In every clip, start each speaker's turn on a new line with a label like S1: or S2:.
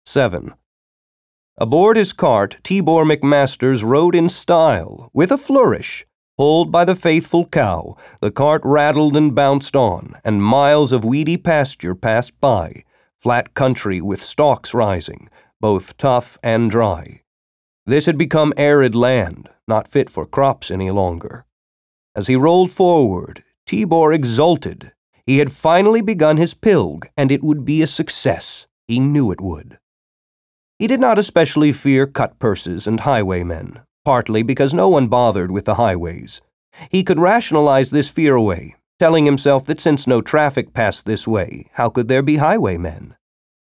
S1: 7. Aboard his cart, Tibor McMasters rode in style, with a flourish. Pulled by the faithful cow, the cart rattled and bounced on, and miles of weedy pasture passed by, flat country with stalks rising, both tough and dry. This had become arid land, not fit for crops any longer. As he rolled forward, Tibor exulted. He had finally begun his pilg, and it would be a success. He knew it would. He did not especially fear cut-purses and highwaymen, partly because no one bothered with the highways. He could rationalize this fear away, telling himself that since no traffic passed this way, how could there be highwaymen?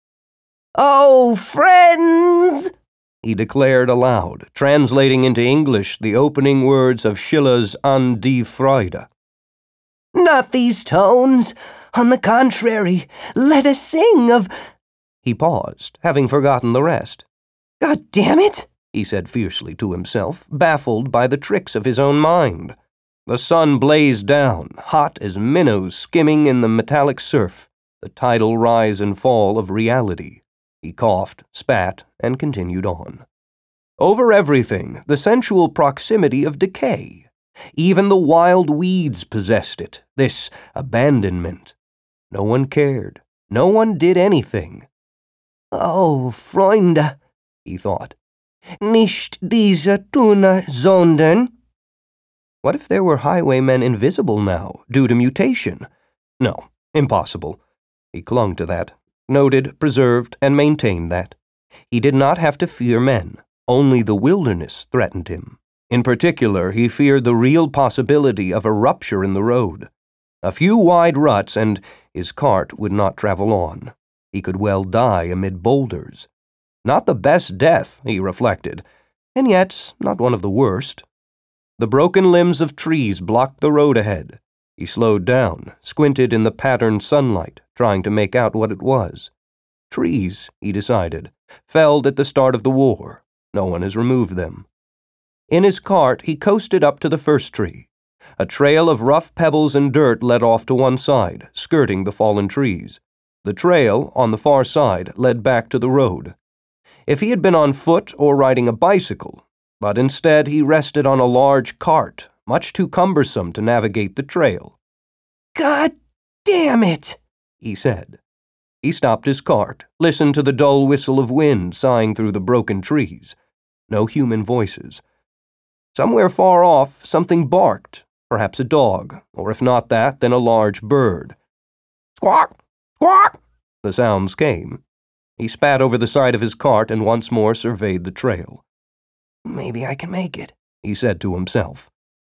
S2: "Oh, friends!"
S1: he declared aloud, translating into English the opening words of Schiller's An die Freude.
S2: "Not these tones. On the contrary, let us sing of—"
S1: He paused, having forgotten the rest.
S2: "God damn it!"
S1: he said fiercely to himself, baffled by the tricks of his own mind. The sun blazed down, hot as minnows skimming in the metallic surf, the tidal rise and fall of reality. He coughed, spat, and continued on. Over everything, the sensual proximity of decay. Even the wild weeds possessed it, this abandonment. No one cared. No one did anything.
S2: "Oh, Freunde," he thought. "Nicht diese Tuna, sondern—"
S1: What if there were highwaymen invisible now, due to mutation? No, impossible. He clung to that, noted, preserved, and maintained that. He did not have to fear men. Only the wilderness threatened him. In particular, he feared the real possibility of a rupture in the road. A few wide ruts, and his cart would not travel on. He could well die amid boulders. Not the best death, he reflected, and yet not one of the worst. The broken limbs of trees blocked the road ahead. He slowed down, squinted in the patterned sunlight, trying to make out what it was. Trees, he decided, felled at the start of the war. No one has removed them. In his cart, he coasted up to the first tree. A trail of rough pebbles and dirt led off to one side, skirting the fallen trees. The trail, on the far side, led back to the road. If he had been on foot or riding a bicycle, but instead he rested on a large cart, much too cumbersome to navigate the trail.
S2: "God damn it,"
S1: he said. He stopped his cart, listened to the dull whistle of wind sighing through the broken trees. No human voices. Somewhere far off, something barked, perhaps a dog, or if not that, then a large bird. Squawk! Squawk! The sounds came. He spat over the side of his cart and once more surveyed the trail.
S2: "Maybe I can make it,"
S1: he said to himself.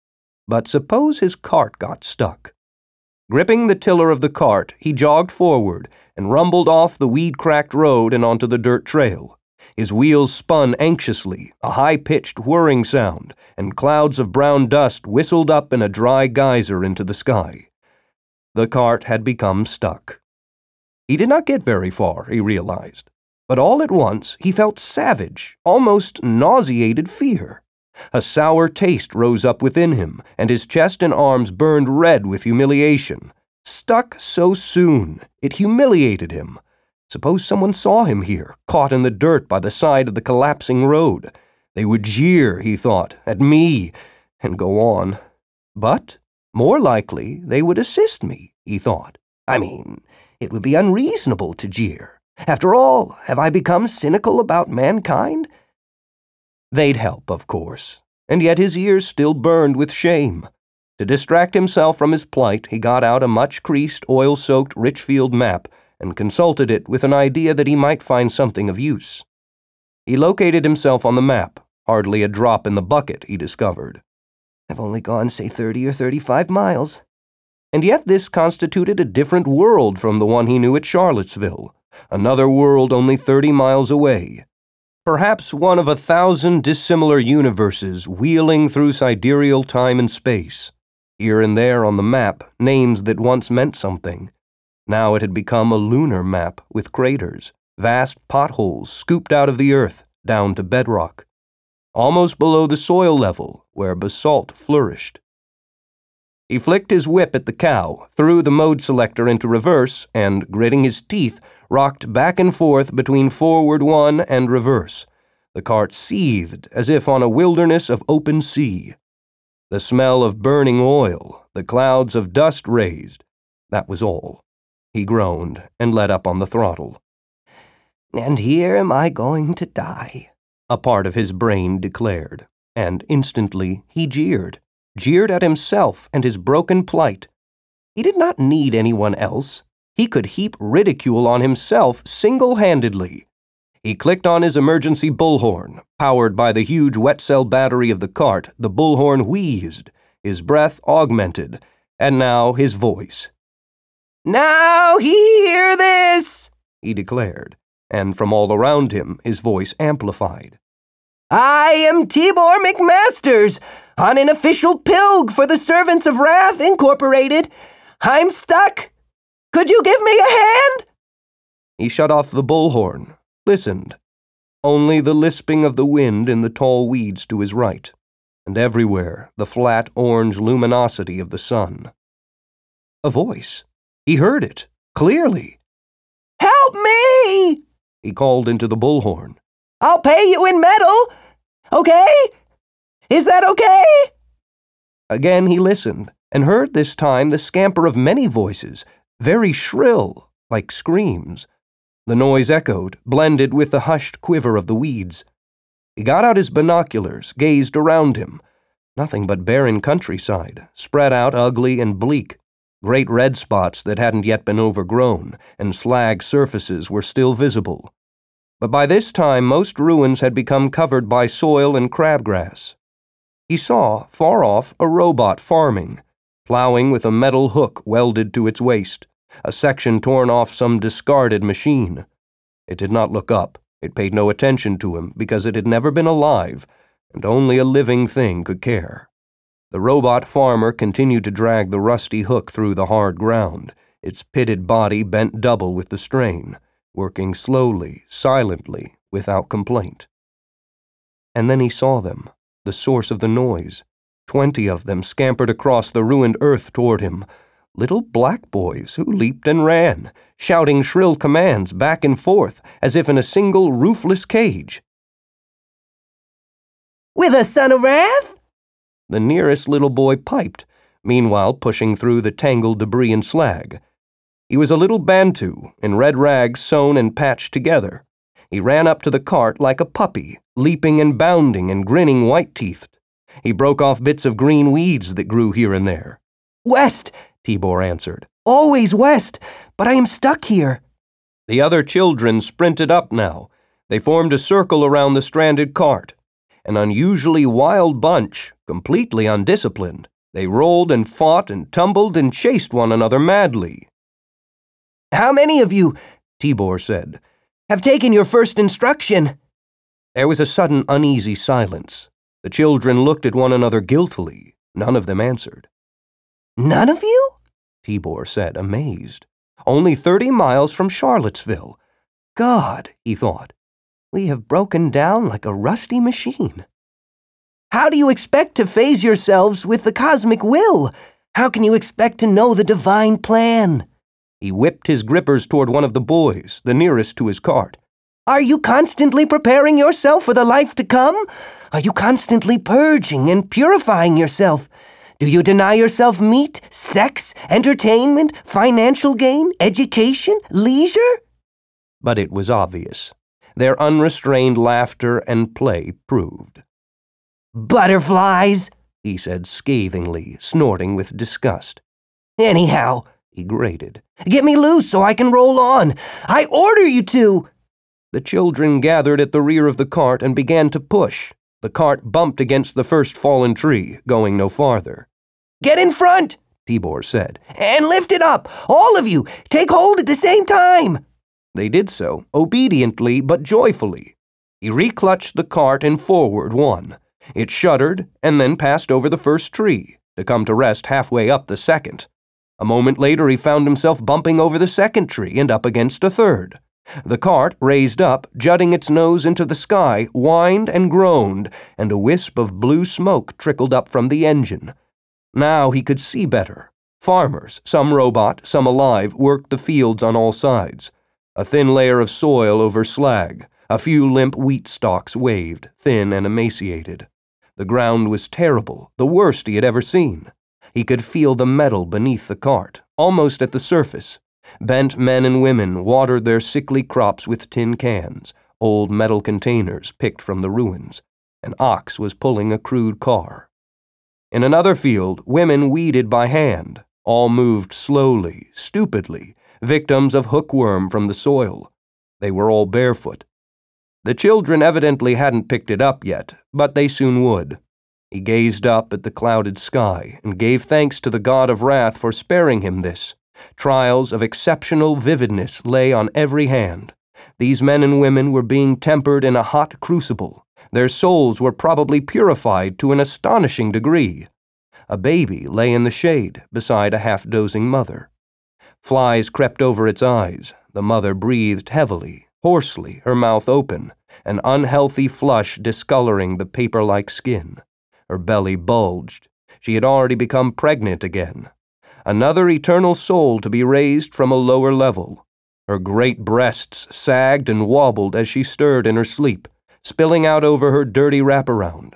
S1: But suppose his cart got stuck. Gripping the tiller of the cart, he jogged forward and rumbled off the weed-cracked road and onto the dirt trail. His wheels spun anxiously, a high-pitched whirring sound, and clouds of brown dust whistled up in a dry geyser into the sky. The cart had become stuck. He did not get very far, he realized, but all at once he felt savage, almost nauseated fear. A sour taste rose up within him, and his chest and arms burned red with humiliation. Stuck so soon, it humiliated him. Suppose someone saw him here, caught in the dirt by the side of the collapsing road. They would jeer, he thought, at me, and go on. But, more likely, they would assist me, he thought. I mean, it would be unreasonable to jeer. After all, have I become cynical about mankind? They'd help, of course, and yet his ears still burned with shame. To distract himself from his plight, he got out a much-creased, oil-soaked Richfield map and consulted it with an idea that he might find something of use. He located himself on the map, hardly a drop in the bucket, he discovered.
S2: I've only gone, say, 30 or 35 miles.
S1: And yet this constituted a different world from the one he knew at Charlottesville, another world only 30 miles away. Perhaps one of 1,000 dissimilar universes wheeling through sidereal time and space. Here and there on the map, names that once meant something. Now it had become a lunar map with craters, vast potholes scooped out of the earth down to bedrock, almost below the soil level where basalt flourished. He flicked his whip at the cow, threw the mode selector into reverse, and, gritting his teeth, rocked back and forth between forward one and reverse. The cart seethed as if on a wilderness of open sea. The smell of burning oil, the clouds of dust raised. That was all. He groaned and let up on the throttle.
S2: And here am I going to die,
S1: a part of his brain declared, and instantly he jeered at himself and his broken plight. He did not need anyone else. He could heap ridicule on himself single-handedly. He clicked on his emergency bullhorn. Powered by the huge wet cell battery of the cart, the bullhorn wheezed, his breath augmented, and now his voice.
S2: "Now hear this,"
S1: he declared, and from all around him his voice amplified.
S2: "I am Tibor McMasters, on an official pilg for the Servants of Wrath, Incorporated. I'm stuck. Could you give me a hand?"
S1: He shut off the bullhorn, listened. Only the lisping of the wind in the tall weeds to his right, and everywhere the flat orange luminosity of the sun. A voice. He heard it, clearly.
S2: "Help me!"
S1: he called into the bullhorn.
S2: "I'll pay you in metal. Okay? Is that okay?"
S1: Again he listened, and heard this time the scamper of many voices, very shrill, like screams. The noise echoed, blended with the hushed quiver of the weeds. He got out his binoculars, gazed around him. Nothing but barren countryside, spread out ugly and bleak. Great red spots that hadn't yet been overgrown, and slag surfaces were still visible. But by this time most ruins had become covered by soil and crabgrass. He saw, far off, a robot farming, plowing with a metal hook welded to its waist, a section torn off some discarded machine. It did not look up. It paid no attention to him because it had never been alive, and only a living thing could care. The robot farmer continued to drag the rusty hook through the hard ground, its pitted body bent double with the strain, working slowly, silently, without complaint. And then he saw them, the source of the noise. 20 of them scampered across the ruined earth toward him, little black boys who leaped and ran, shouting shrill commands back and forth as if in a single roofless cage.
S2: "With a son of wrath?"
S1: The nearest little boy piped, meanwhile pushing through the tangled debris and slag. He was a little Bantu, in red rags sewn and patched together. He ran up to the cart like a puppy, leaping and bounding and grinning white-teethed. He broke off bits of green weeds that grew here and there.
S2: "West," Tibor answered. "Always west, but I am stuck here."
S1: The other children sprinted up now. They formed a circle around the stranded cart. An unusually wild bunch, completely undisciplined. They rolled and fought and tumbled and chased one another madly.
S2: "How many of you," Tibor said, "have taken your first instruction?"
S1: There was a sudden uneasy silence. The children looked at one another guiltily. None of them answered.
S2: "None of you?"
S1: Tibor said, amazed. Only 30 miles from Charlottesville. God, he thought, we have broken down like a rusty machine.
S2: "How do you expect to phase yourselves with the cosmic will? How can you expect to know the divine plan?"
S1: He whipped his grippers toward one of the boys, the nearest to his cart.
S2: "Are you constantly preparing yourself for the life to come? Are you constantly purging and purifying yourself? Do you deny yourself meat, sex, entertainment, financial gain, education, leisure?"
S1: But it was obvious. Their unrestrained laughter and play proved.
S2: "Butterflies,"
S1: he said scathingly, snorting with disgust.
S2: "Anyhow,"
S1: he grated,
S2: "get me loose so I can roll on. I order you to."
S1: The children gathered at the rear of the cart and began to push. The cart bumped against the first fallen tree, going no farther.
S2: "Get in front," Tibor said, "and lift it up. All of you, take hold at the same time."
S1: They did so, obediently but joyfully. He reclutched the cart and forward one. It shuddered and then passed over the first tree, to come to rest halfway up the second. A moment later he found himself bumping over the second tree and up against a third. The cart, raised up, jutting its nose into the sky, whined and groaned, and a wisp of blue smoke trickled up from the engine. Now he could see better. Farmers, some robot, some alive, worked the fields on all sides. A thin layer of soil over slag. A few limp wheat stalks waved, thin and emaciated. The ground was terrible, the worst he had ever seen. He could feel the metal beneath the cart, almost at the surface. Bent men and women watered their sickly crops with tin cans, old metal containers picked from the ruins. An ox was pulling a crude car. In another field, women weeded by hand. All moved slowly, stupidly, victims of hookworm from the soil. They were all barefoot. The children evidently hadn't picked it up yet, but they soon would. He gazed up at the clouded sky and gave thanks to the God of wrath for sparing him this. Trials of exceptional vividness lay on every hand. These men and women were being tempered in a hot crucible. Their souls were probably purified to an astonishing degree. A baby lay in the shade beside a half-dozing mother. Flies crept over its eyes. The mother breathed heavily, hoarsely, her mouth open, an unhealthy flush discoloring the paper-like skin. Her belly bulged. She had already become pregnant again. Another eternal soul to be raised from a lower level. Her great breasts sagged and wobbled as she stirred in her sleep, spilling out over her dirty wraparound.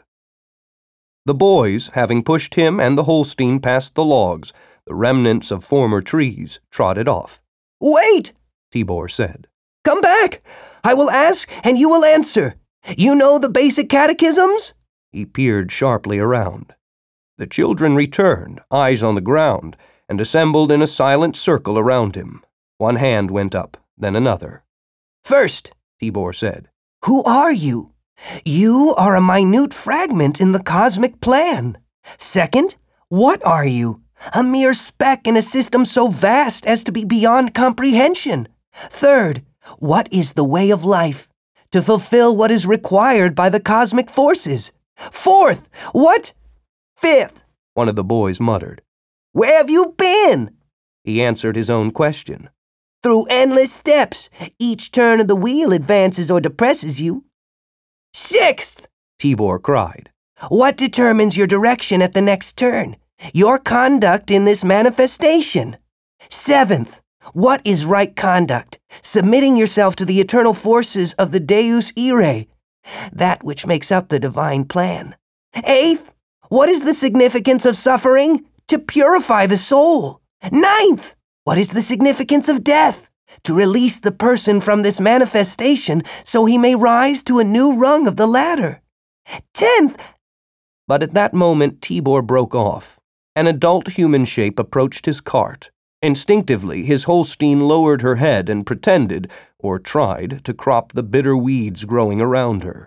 S1: The boys, having pushed him and the Holstein past the logs, the remnants of former trees, trotted off.
S2: "Wait!" Tibor said. "Come back! I will ask and you will answer. You know the basic catechisms?"
S1: He peered sharply around. The children returned, eyes on the ground, and assembled in a silent circle around him. One hand went up, then another.
S2: "First," Tibor said, "who are you? You are a minute fragment in the cosmic plan. Second, what are you? A mere speck in a system so vast as to be beyond comprehension. Third, what is the way of life? To fulfill what is required by the cosmic forces. Fourth, what? Fifth," one of the boys muttered. "Where have you been?"
S1: He answered his own question.
S2: "Through endless steps. Each turn of the wheel advances or depresses you." "Sixth," Tibor cried, "what determines your direction at the next turn? Your conduct in this manifestation. Seventh, what is right conduct? Submitting yourself to the eternal forces of the Deus Irae, that which makes up the divine plan. Eighth, what is the significance of suffering? To purify the soul. Ninth, what is the significance of death? To release the person from this manifestation so he may rise to a new rung of the ladder. 10th.
S1: But at that moment Tibor broke off. An adult human shape approached his cart. Instinctively, his Holstein lowered her head and pretended, or tried, to crop the bitter weeds growing around her.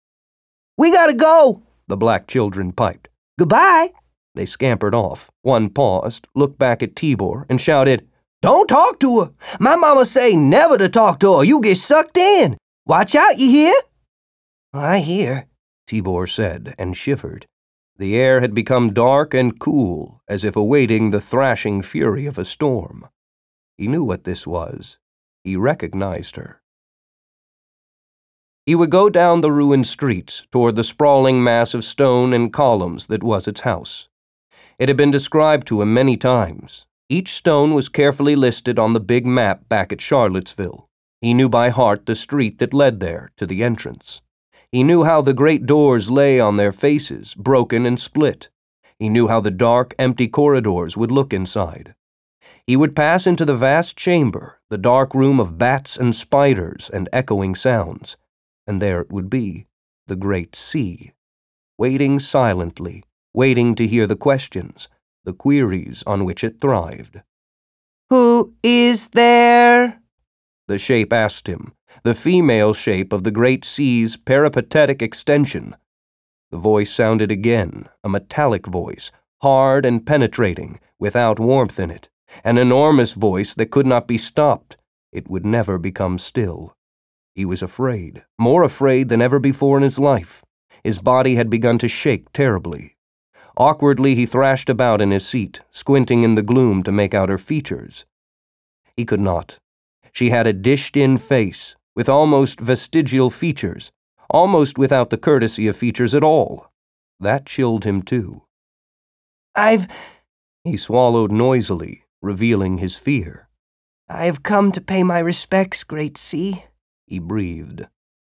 S2: "We gotta go,"
S1: the black children piped.
S2: "Goodbye."
S1: They scampered off. One paused, looked back at Tibor, and shouted,
S2: "Don't talk to her. My mama say never to talk to her. You get sucked in. Watch out, you hear?" "I hear,"
S1: Tibor said, and shivered. The air had become dark and cool, as if awaiting the thrashing fury of a storm. He knew what this was. He recognized her. He would go down the ruined streets toward the sprawling mass of stone and columns that was its house. It had been described to him many times. Each stone was carefully listed on the big map back at Charlottesville. He knew by heart the street that led there to the entrance. He knew how the great doors lay on their faces, broken and split. He knew how the dark, empty corridors would look inside. He would pass into the vast chamber, the dark room of bats and spiders and echoing sounds, and there it would be, the great sea, waiting silently, waiting to hear the questions, the queries on which it thrived.
S2: "Who is there?"
S1: The shape asked him, the female shape of the great sea's peripatetic extension. The voice sounded again, a metallic voice, hard and penetrating, without warmth in it, an enormous voice that could not be stopped. It would never become still. He was afraid, more afraid than ever before in his life. His body had begun to shake terribly. Awkwardly he thrashed about in his seat, squinting in the gloom to make out her features. He could not. She had a dished-in face, with almost vestigial features, almost without the courtesy of features at all. That chilled him too.
S2: I've...
S1: He swallowed noisily, revealing his fear.
S2: I have come to pay my respects, Great Sea,
S1: he breathed.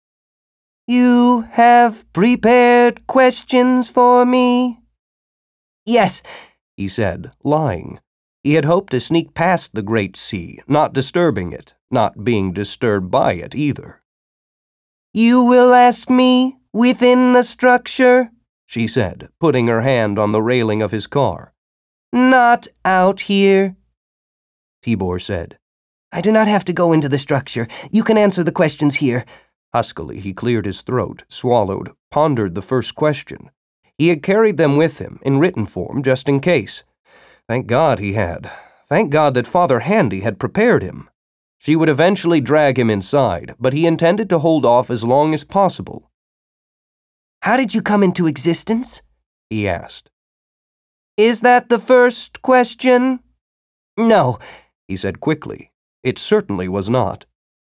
S2: You have prepared questions for me? Yes,
S1: he said, lying. He had hoped to sneak past the Great Sea, not disturbing it, not being disturbed by it either.
S2: You will ask me within the structure?
S1: She said, putting her hand on the railing of his car.
S2: Not out here.
S1: Tibor said.
S2: I do not have to go into the structure. You can answer the questions here.
S1: Huskily, he cleared his throat, swallowed, pondered the first question. He had carried them with him, in written form, just in case. Thank God he had. Thank God that Father Handy had prepared him. She would eventually drag him inside, but he intended to hold off as long as possible.
S2: How did you come into existence?
S1: He asked.
S2: Is that the first question? No,
S1: he said quickly. It certainly was not.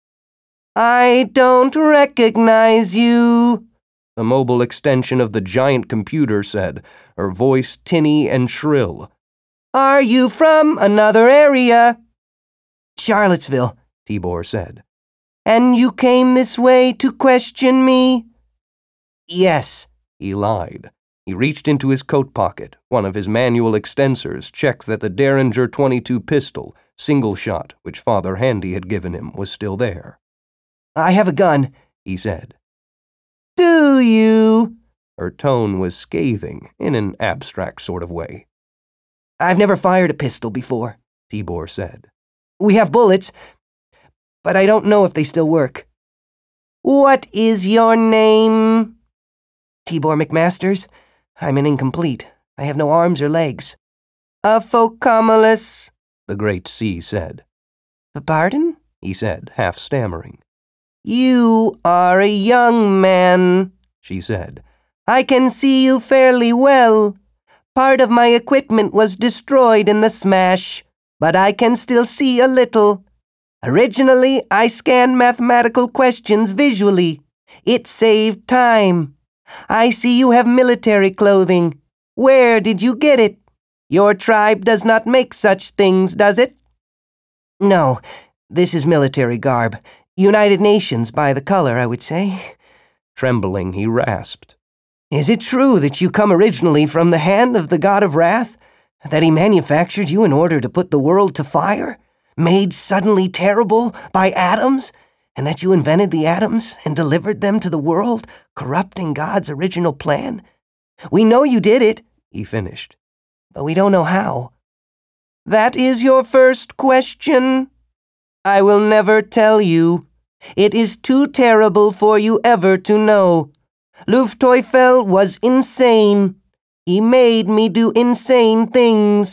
S2: I don't recognize you,
S1: the mobile extension of the giant computer said, her voice tinny and shrill.
S2: Are you from another area? Charlottesville, Tibor said. And you came this way to question me? Yes,
S1: he lied. He reached into his coat pocket. One of his manual extensors checked that the Derringer .22 pistol, single shot, which Father Handy had given him, was still there.
S2: I have a gun,
S1: he said.
S2: Do you?
S1: Her tone was scathing, in an abstract sort of way.
S2: I've never fired a pistol before,
S1: Tibor said.
S2: We have bullets, but I don't know if they still work. What is your name? Tibor McMasters. I'm an incomplete. I have no arms or legs. Aphocomalus,
S1: the Great Sea said.
S2: Pardon?
S1: He said, half stammering.
S2: You are a young man, she said. I can see you fairly well. Part of my equipment was destroyed in the smash, but I can still see a little. Originally, I scanned mathematical questions visually. It saved time. I see you have military clothing. Where did you get it? Your tribe does not make such things, does it? No, this is military garb. United Nations by the color, I would say.
S1: Trembling, he rasped.
S2: Is it true that you come originally from the hand of the god of wrath? That he manufactured you in order to put the world to fire? Made suddenly terrible by atoms? And that you invented the atoms and delivered them to the world, corrupting God's original plan? We know you did it, he finished, but we don't know how. That is your first question? I will never tell you. It is too terrible for you ever to know. Luftteufel was insane. He made me do insane things.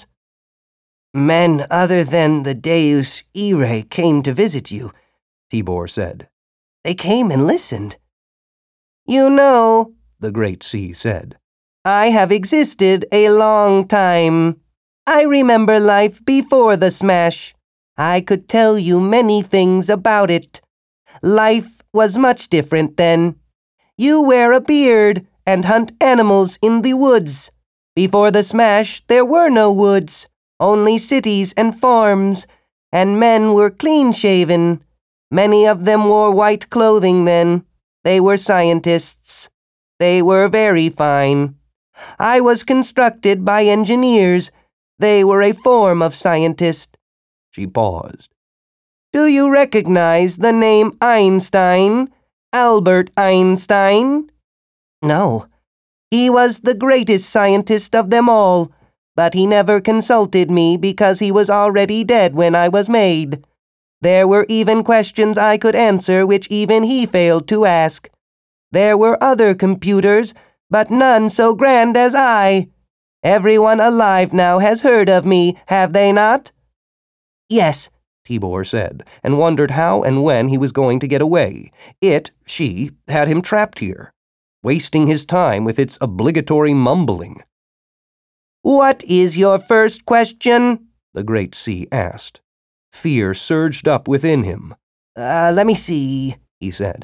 S2: Men other than the Deus Irae came to visit you, Tibor said. They came and listened. You know, the Great Sea said, I have existed a long time. I remember life before the smash. I could tell you many things about it. Life was much different then. You wear a beard and hunt animals in the woods. Before the smash, there were no woods, only cities and farms, and men were clean-shaven. Many of them wore white clothing then. They were scientists. They were very fine. I was constructed by engineers. They were a form of scientist.
S1: She paused.
S2: Do you recognize the name Einstein? Albert Einstein? No. He was the greatest scientist of them all, but he never consulted me because he was already dead when I was made. There were even questions I could answer which even he failed to ask. There were other computers, but none so grand as I. Everyone alive now has heard of me, have they not? Yes, Tibor said, and wondered how and when he was going to get away. She, had him trapped here, wasting his time with its obligatory mumbling. What is your first question? The Great Sea asked. Fear surged up within him. Let me see, he said.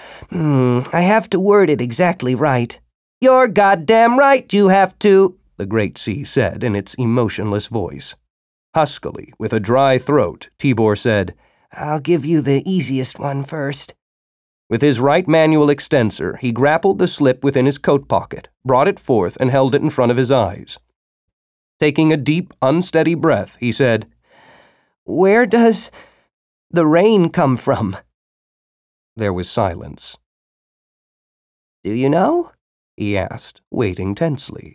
S2: I have to word it exactly right. You're goddamn right you have to, the Great Sea said in its emotionless voice.
S1: Huskily, with a dry throat, Tibor said,
S2: "I'll give you the easiest one first."
S1: With his right manual extensor, he grappled the slip within his coat pocket, brought it forth, and held it in front of his eyes. Taking a deep, unsteady breath, he said,
S2: "Where does the rain come from?"
S1: There was silence.
S2: "Do you know?"
S1: he asked, waiting tensely.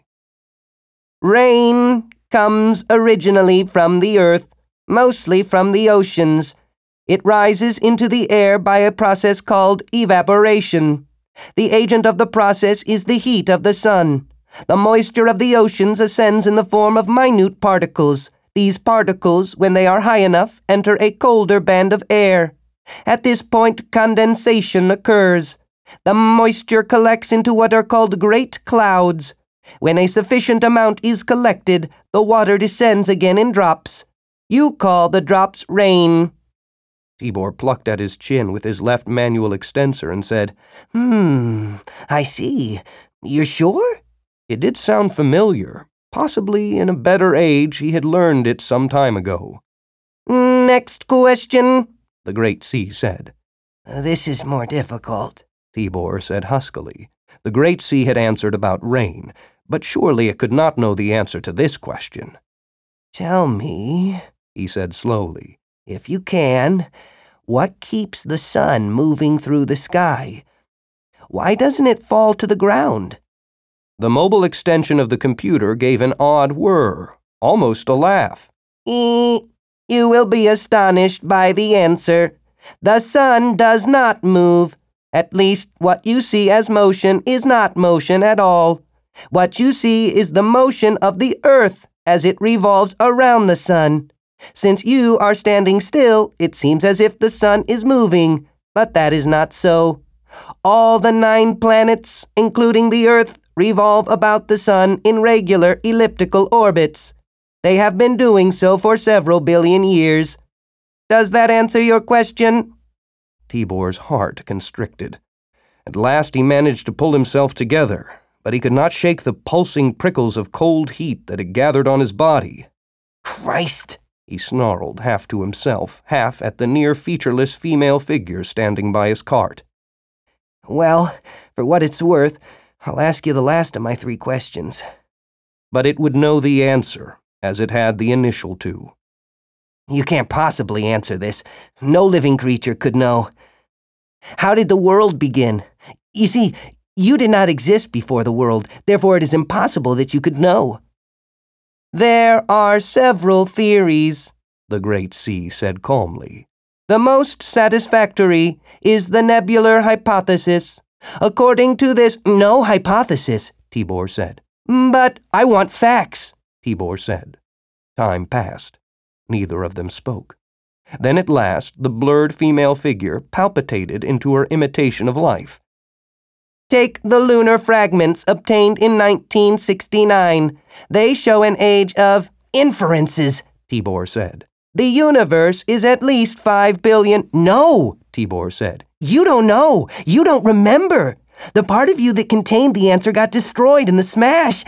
S2: "Rain comes originally from the earth, mostly from the oceans. It rises into the air by a process called evaporation. The agent of the process is the heat of the sun. The moisture of the oceans ascends in the form of minute particles. These particles, when they are high enough, enter a colder band of air. At this point, condensation occurs. The moisture collects into what are called great clouds. When a sufficient amount is collected, the water descends again in drops. You call the drops rain."
S1: Tibor plucked at his chin with his left manual extensor and said,
S2: I see. You're sure?"
S1: It did sound familiar. Possibly in a better age he had learned it some time ago.
S2: "Next question,"
S1: the Great Sea said.
S2: "This is more difficult,"
S1: Tibor said huskily. The Great Sea had answered about rain, but surely it could not know the answer to this question.
S2: "Tell me,"
S1: he said slowly,
S2: "if you can, what keeps the sun moving through the sky? Why doesn't it fall to the ground?"
S1: The mobile extension of the computer gave an odd whir, almost a laugh.
S2: You will be astonished by the answer. The sun does not move. At least, what you see as motion is not motion at all. What you see is the motion of the earth as it revolves around the sun. Since you are standing still, it seems as if the sun is moving, but that is not so. All the 9 planets, including the earth, revolve about the sun in regular elliptical orbits. They have been doing so for several billion years. Does that answer your question?"
S1: Tibor's heart constricted. At last he managed to pull himself together, but he could not shake the pulsing prickles of cold heat that had gathered on his body.
S2: "Christ!"
S1: he snarled, half to himself, half at the near-featureless female figure standing by his cart.
S2: "Well, for what it's worth, I'll ask you the last of my 3 questions."
S1: But it would know the answer, as it had the initial 2.
S2: "You can't possibly answer this. No living creature could know. How did the world begin? You see, you did not exist before the world, therefore it is impossible that you could know." "There are several theories," the Great Sea said calmly. "The most satisfactory is the nebular hypothesis. According to this—" "No hypothesis," Tibor said. "But I want facts," Tibor said. Time passed. Neither of them spoke. Then at last the blurred female figure palpitated into her imitation of life. "Take the lunar fragments obtained in 1969. They show an age of inferences," Tibor said. "The universe is at least 5 billion—" "No," Tibor said. "You don't know. You don't remember. The part of you that contained the answer got destroyed in the smash."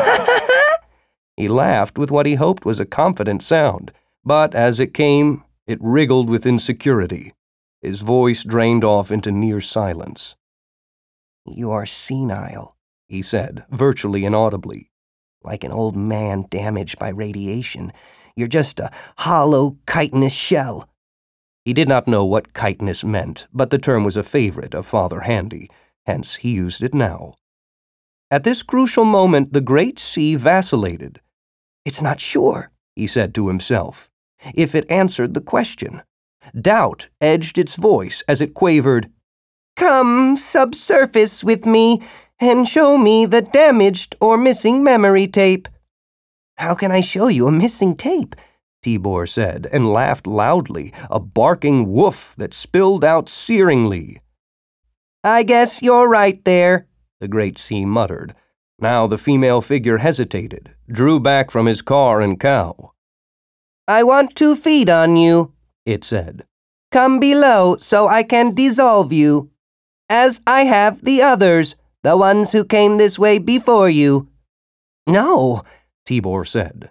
S1: He laughed with what he hoped was a confident sound, but as it came, it wriggled with insecurity. His voice drained off into near silence.
S2: "You are senile,"
S1: he said, virtually inaudibly.
S2: "Like an old man damaged by radiation. You're just a hollow, chitinous shell."
S1: He did not know what chitinous meant, but the term was a favorite of Father Handy, hence he used it now. At this crucial moment, the Great Sea vacillated. "It's not sure," he said to himself, if it answered the question. Doubt edged its voice as it quavered, "Come subsurface with me and show me the damaged or missing memory tape." "How can I show you a missing tape?" Tibor said, and laughed loudly, a barking woof that spilled out searingly. "I guess you're right there," the Great Sea muttered. Now the female figure hesitated, drew back from his car and cow. "I want to feed on you," it said. "Come below so I can dissolve you, as I have the others, the ones who came this way before you." "No," Tibor said.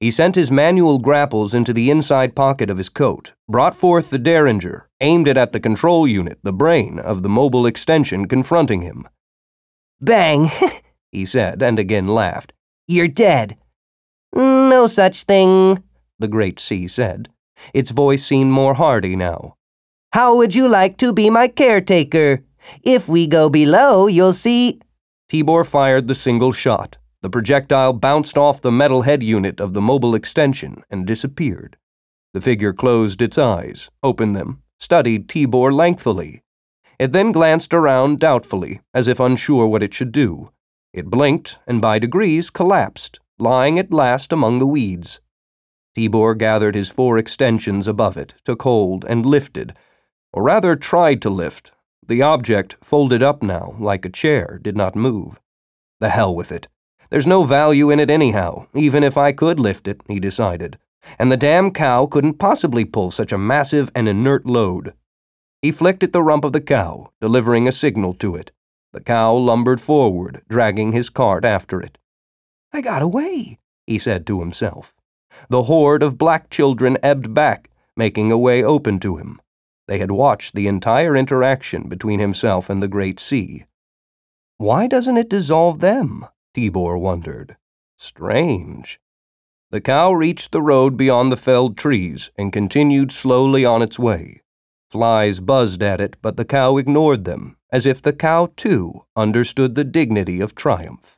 S1: He sent his manual grapples into the inside pocket of his coat, brought forth the derringer, aimed it at the control unit, the brain of the mobile extension confronting him.
S2: Bang,
S1: he said, and again laughed.
S2: You're dead. No such thing,
S1: the Great Sea said. Its voice seemed more hearty now.
S2: How would you like to be my caretaker? If we go below, you'll see.
S1: Tibor fired the single shot. The projectile bounced off the metal head unit of the mobile extension and disappeared. The figure closed its eyes, opened them, studied Tibor lengthily. It then glanced around doubtfully, as if unsure what it should do. It blinked and by degrees collapsed, lying at last among the weeds. Tibor gathered his 4 extensions above it, took hold, and lifted, or rather tried to lift. The object, folded up now, like a chair, did not move. The hell with it. There's no value in it anyhow, even if I could lift it, he decided, and the damn cow couldn't possibly pull such a massive and inert load. He flicked at the rump of the cow, delivering a signal to it. The cow lumbered forward, dragging his cart after it.
S2: I got away,
S1: he said to himself. The horde of black children ebbed back, making a way open to him. They had watched the entire interaction between himself and the Great Sea. Why doesn't it dissolve them? Tibor wondered. Strange. The cow reached the road beyond the felled trees and continued slowly on its way. Flies buzzed at it, but the cow ignored them, as if the cow, too, understood the dignity of triumph.